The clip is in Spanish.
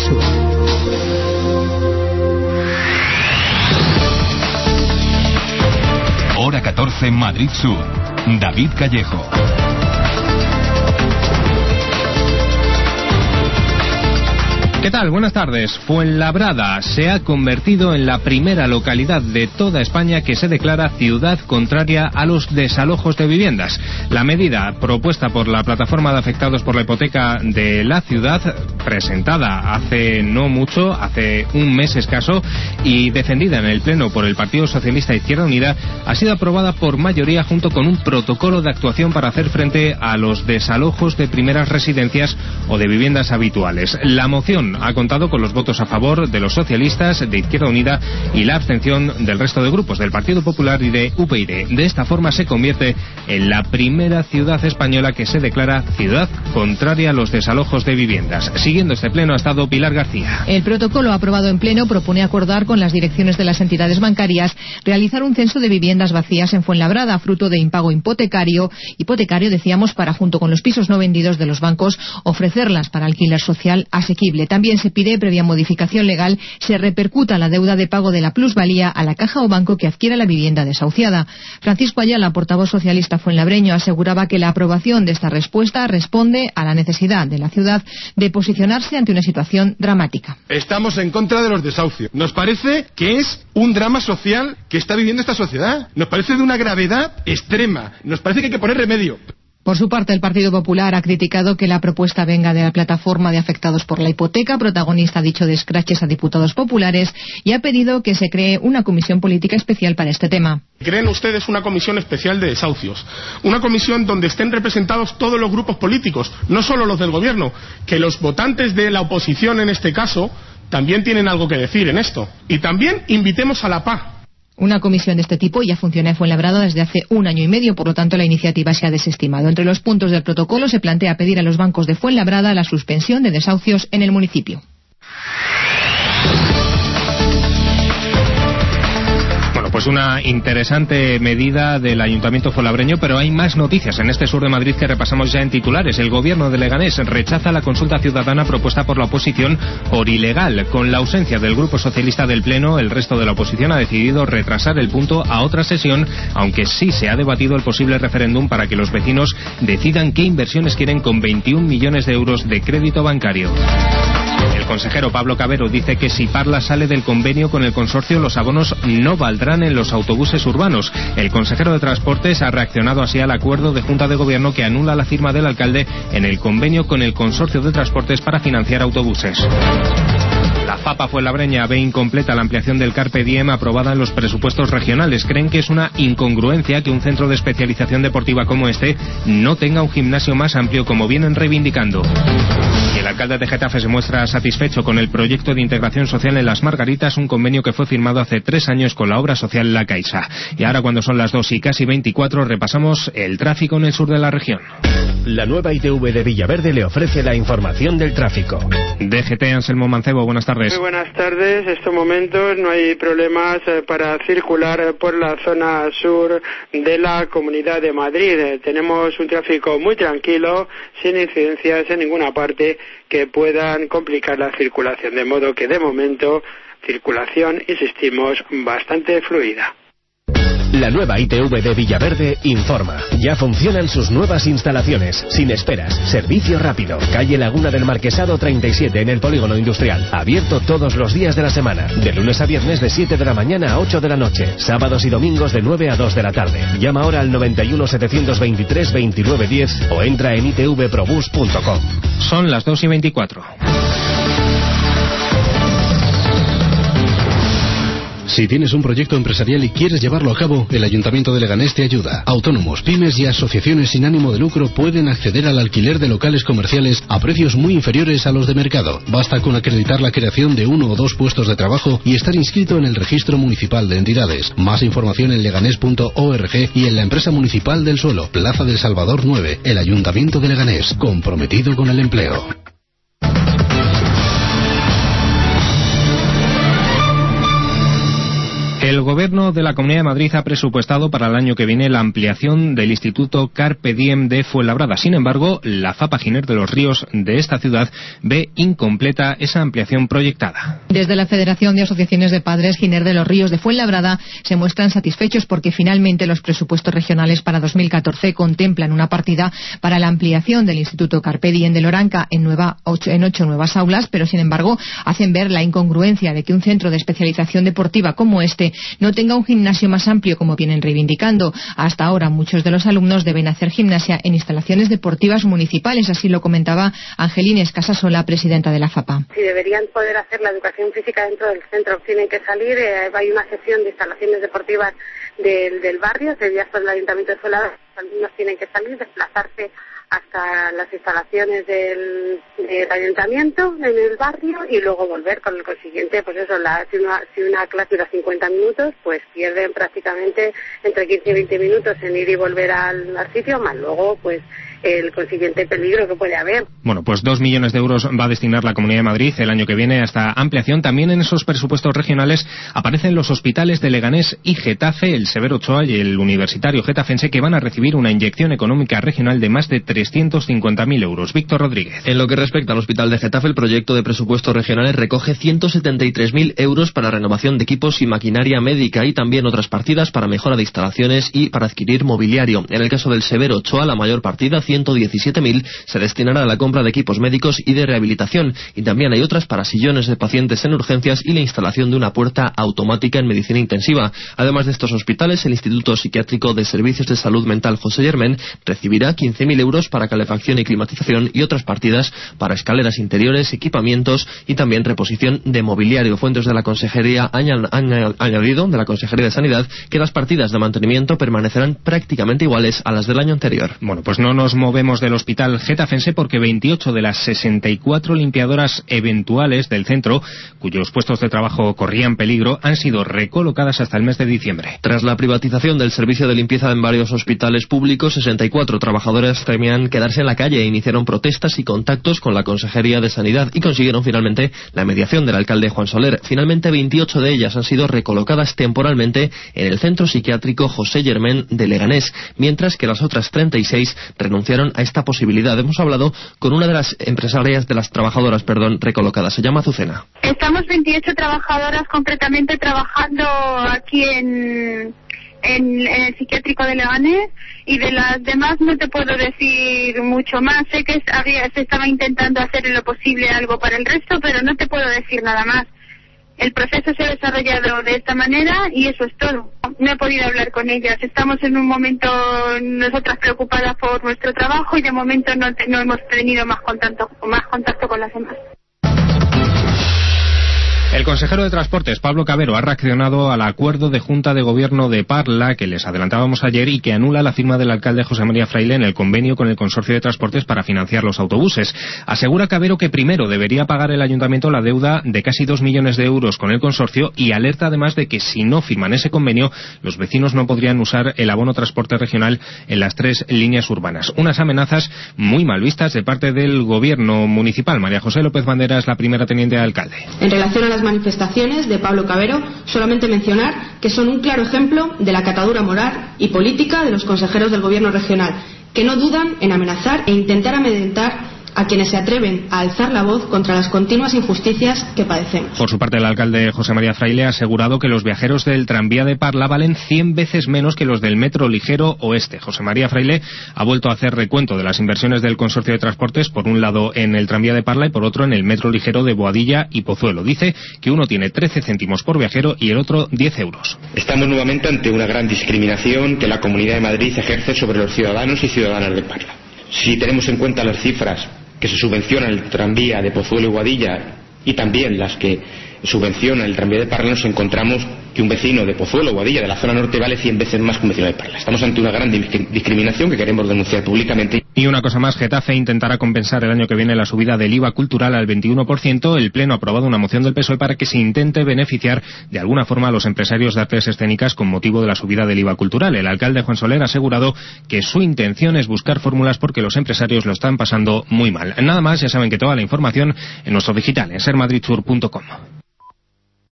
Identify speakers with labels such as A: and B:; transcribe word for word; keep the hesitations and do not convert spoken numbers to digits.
A: Sur.
B: Hora catorce, Madrid Sur. David Callejo.
C: ¿Qué tal? Buenas tardes. Fuenlabrada se ha convertido en la primera localidad de toda España que se declara ciudad contraria a los desalojos de viviendas. La medida propuesta por la plataforma de afectados por la hipoteca de la ciudad, presentada hace no mucho, hace un mes escaso, y defendida en el Pleno por el Partido Socialista Izquierda Unida, ha sido aprobada por mayoría junto con un protocolo de actuación para hacer frente a los desalojos de primeras residencias o de viviendas habituales. La moción ha contado con los votos a favor de los socialistas, de Izquierda Unida y la abstención del resto de grupos, del Partido Popular y de U P YD. De esta forma se convierte en la primera ciudad española que se declara ciudad contraria a los desalojos de viviendas. Siguiendo este pleno ha estado Pilar García.
A: El protocolo aprobado en pleno propone acordar con las direcciones de las entidades bancarias realizar un censo de viviendas vacías en Fuenlabrada, fruto de impago hipotecario, hipotecario decíamos, para junto con los pisos no vendidos de los bancos ofrecerlas para alquiler social asequible. También se pide, previa modificación legal, se repercuta la deuda de pago de la plusvalía a la caja o banco que adquiera la vivienda desahuciada. Francisco Ayala, portavoz socialista fuenlabreño, aseguraba que la aprobación de esta respuesta responde a la necesidad de la ciudad de posicionarse ante una situación dramática.
D: Estamos en contra de los desahucios. Nos parece que es un drama social que está viviendo esta sociedad. Nos parece de una gravedad extrema. Nos parece que hay que poner remedio.
A: Por su parte, el Partido Popular ha criticado que la propuesta venga de la plataforma de afectados por la hipoteca, protagonista, dicho, de escraches a diputados populares, y ha pedido que se cree una comisión política especial para este tema.
D: ¿Creen ustedes una comisión especial de desahucios? Una comisión donde estén representados todos los grupos políticos, no solo los del gobierno, que los votantes de la oposición en este caso también tienen algo que decir en esto. Y también invitemos a la paz.
A: Una comisión de este tipo ya funciona en Fuenlabrada desde hace un año y medio, por lo tanto la iniciativa se ha desestimado. Entre los puntos del protocolo se plantea pedir a los bancos de Fuenlabrada la suspensión de desahucios en el municipio.
C: Pues una interesante medida del Ayuntamiento fuenlabreño, pero hay más noticias en este sur de Madrid que repasamos ya en titulares. El gobierno de Leganés rechaza la consulta ciudadana propuesta por la oposición por ilegal. Con la ausencia del Grupo Socialista del Pleno, el resto de la oposición ha decidido retrasar el punto a otra sesión, aunque sí se ha debatido el posible referéndum para que los vecinos decidan qué inversiones quieren con veintiún millones de euros de crédito bancario. El consejero Pablo Cabero dice que si Parla sale del convenio con el consorcio, los abonos no valdrán en los autobuses urbanos. El consejero de Transportes ha reaccionado así al acuerdo de Junta de Gobierno que anula la firma del alcalde en el convenio con el consorcio de transportes para financiar autobuses. La FAPA fuenlabreña ve incompleta la ampliación del Carpe Diem aprobada en los presupuestos regionales. Creen que es una incongruencia que un centro de especialización deportiva como este no tenga un gimnasio más amplio, como vienen reivindicando. Y el alcalde de Getafe se muestra satisfecho con el proyecto de integración social en Las Margaritas, un convenio que fue firmado hace tres años con la obra social La Caixa. Y ahora, cuando son las dos y casi veinticuatro, repasamos el tráfico en el sur de la región.
E: La nueva I T V de Villaverde le ofrece la información del tráfico.
C: D G T, Anselmo Mancebo, buenas tardes.
F: Muy buenas tardes. En estos momentos no hay problemas eh, para circular por la zona sur de la Comunidad de Madrid. Eh, tenemos un tráfico muy tranquilo, sin incidencias en ninguna parte que puedan complicar la circulación. De modo que, de momento, circulación, insistimos, bastante fluida.
E: La nueva I T V de Villaverde informa. Ya funcionan sus nuevas instalaciones, sin esperas, servicio rápido. Calle Laguna del Marquesado treinta y siete en el Polígono Industrial. Abierto todos los días de la semana. De lunes a viernes de siete de la mañana a ocho de la noche. Sábados y domingos de nueve a dos de la tarde. Llama ahora al noventa y uno, setecientos veintitrés, veintinueve diez o entra en i t v probus punto com.
C: Son las dos y veinticuatro.
G: Si tienes un proyecto empresarial y quieres llevarlo a cabo, el Ayuntamiento de Leganés te ayuda. Autónomos, pymes y asociaciones sin ánimo de lucro pueden acceder al alquiler de locales comerciales a precios muy inferiores a los de mercado. Basta con acreditar la creación de uno o dos puestos de trabajo y estar inscrito en el Registro Municipal de Entidades. Más información en leganés punto org y en la Empresa Municipal del Suelo, Plaza del Salvador nueve, el Ayuntamiento de Leganés, comprometido con el empleo.
C: El Gobierno de la Comunidad de Madrid ha presupuestado para el año que viene la ampliación del Instituto Carpe Diem de Fuenlabrada. Sin embargo, la FAPA Giner de los Ríos de esta ciudad ve incompleta esa ampliación proyectada.
A: Desde la Federación de Asociaciones de Padres Giner de los Ríos de Fuenlabrada se muestran satisfechos porque finalmente los presupuestos regionales para dos mil catorce contemplan una partida para la ampliación del Instituto Carpe Diem de Loranca en, nueva, ocho, en ocho nuevas aulas, pero sin embargo hacen ver la incongruencia de que un centro de especialización deportiva como este no tenga un gimnasio más amplio como vienen reivindicando. Hasta ahora muchos de los alumnos deben hacer gimnasia en instalaciones deportivas municipales, así lo comentaba Angelines Casasola, presidenta de la FAPA.
H: Si deberían poder hacer la educación física dentro del centro, tienen que salir, eh, hay una sección de instalaciones deportivas del, del barrio, que ya por el Ayuntamiento de Fuenlabrada, los alumnos tienen que salir, desplazarse hasta las instalaciones del, del ayuntamiento en el barrio y luego volver con el consiguiente, pues eso, la, si, una, si una clase dura cincuenta minutos, pues pierden prácticamente entre quince y veinte minutos en ir y volver al, al sitio, más luego pues el consiguiente peligro que puede haber.
C: Bueno, pues dos millones de euros va a destinar la Comunidad de Madrid el año que viene a esta ampliación. También en esos presupuestos regionales aparecen los hospitales de Leganés y Getafe, el Severo Ochoa y el Universitario Getafense, que van a recibir una inyección económica regional de más de trescientos cincuenta mil euros. Víctor Rodríguez.
I: En lo que respecta al Hospital de Getafe, el proyecto de presupuestos regionales recoge ciento setenta y tres mil euros para renovación de equipos y maquinaria médica y también otras partidas para mejora de instalaciones y para adquirir mobiliario. En el caso del Severo Ochoa, la mayor partida, ciento diecisiete mil, se destinará a la compra de equipos médicos y de rehabilitación, y también hay otras para sillones de pacientes en urgencias y la instalación de una puerta automática en medicina intensiva. Además de estos hospitales, el Instituto Psiquiátrico de Servicios de Salud Mental José Germán recibirá quince mil euros para calefacción y climatización y otras partidas para escaleras interiores, equipamientos y también reposición de mobiliario. Fuentes de la Consejería han añadido, de la Consejería de Sanidad, que las partidas de mantenimiento permanecerán prácticamente iguales a las del año anterior.
C: Bueno, pues no nos movemos del Hospital Getafense porque veintiocho de las sesenta y cuatro limpiadoras eventuales del centro, cuyos puestos de trabajo corrían peligro, han sido recolocadas hasta el mes de diciembre.
I: Tras la privatización del servicio de limpieza en varios hospitales públicos, sesenta y cuatro trabajadoras temían quedarse en la calle e iniciaron protestas y contactos con la Consejería de Sanidad y consiguieron finalmente la mediación del alcalde Juan Soler. Finalmente, veintiocho de ellas han sido recolocadas temporalmente en el Centro Psiquiátrico José Germán de Leganés, mientras que las otras treinta y seis renunciaron a esta posibilidad. Hemos hablado con una de las empresarias, de las trabajadoras, perdón, recolocadas. Se llama Azucena.
J: Estamos veintiocho trabajadoras concretamente trabajando aquí en, en, en el psiquiátrico de Leganés, y de las demás no te puedo decir mucho más. Sé que había, se estaba intentando hacer en lo posible algo para el resto, pero no te puedo decir nada más. El proceso se ha desarrollado de esta manera y eso es todo. No he podido hablar con ellas. Estamos en un momento nosotras preocupadas por nuestro trabajo y de momento no, te, no hemos tenido más contacto, más contacto con las demás.
C: El consejero de Transportes, Pablo Cabero, ha reaccionado al acuerdo de Junta de Gobierno de Parla que les adelantábamos ayer y que anula la firma del alcalde José María Fraile en el convenio con el Consorcio de Transportes para financiar los autobuses. Asegura Cabero que primero debería pagar el ayuntamiento la deuda de casi dos millones de euros con el consorcio y alerta además de que si no firman ese convenio, los vecinos no podrían usar el abono transporte regional en las tres líneas urbanas. Unas amenazas muy mal vistas de parte del gobierno municipal. María José López Bandera es la primera teniente de alcalde.
K: En relación a las manifestaciones de Pablo Cabero, solamente mencionar que son un claro ejemplo de la catadura moral y política de los consejeros del gobierno regional, que no dudan en amenazar e intentar amedrentar a quienes se atreven a alzar la voz contra las continuas injusticias que padecemos.
C: Por su parte, el alcalde José María Fraile ha asegurado que los viajeros del tranvía de Parla valen cien veces menos que los del metro ligero oeste. José María Fraile ha vuelto a hacer recuento de las inversiones del Consorcio de Transportes, por un lado en el tranvía de Parla y por otro en el metro ligero de Boadilla y Pozuelo. Dice que uno tiene trece céntimos por viajero y el otro diez euros.
L: Estamos nuevamente ante una gran discriminación que la Comunidad de Madrid ejerce sobre los ciudadanos y ciudadanas de Parla. Si tenemos en cuenta las cifras que se subvenciona el tranvía de Pozuelo y Boadilla y también las que subvenciona el tranvía de Parla, nos encontramos que un vecino de Pozuelo o Boadilla de la zona norte vale cien veces más que un vecino de Parla. Estamos ante una gran discriminación que queremos denunciar públicamente.
C: Y una cosa más, Getafe intentará compensar el año que viene la subida del I V A cultural al veintiuno por ciento. El Pleno ha aprobado una moción del P S O E para que se intente beneficiar de alguna forma a los empresarios de artes escénicas con motivo de la subida del I V A cultural. El alcalde Juan Soler ha asegurado que su intención es buscar fórmulas porque los empresarios lo están pasando muy mal. Nada más, ya saben que toda la información en nuestro digital, en ser madrid sur punto com.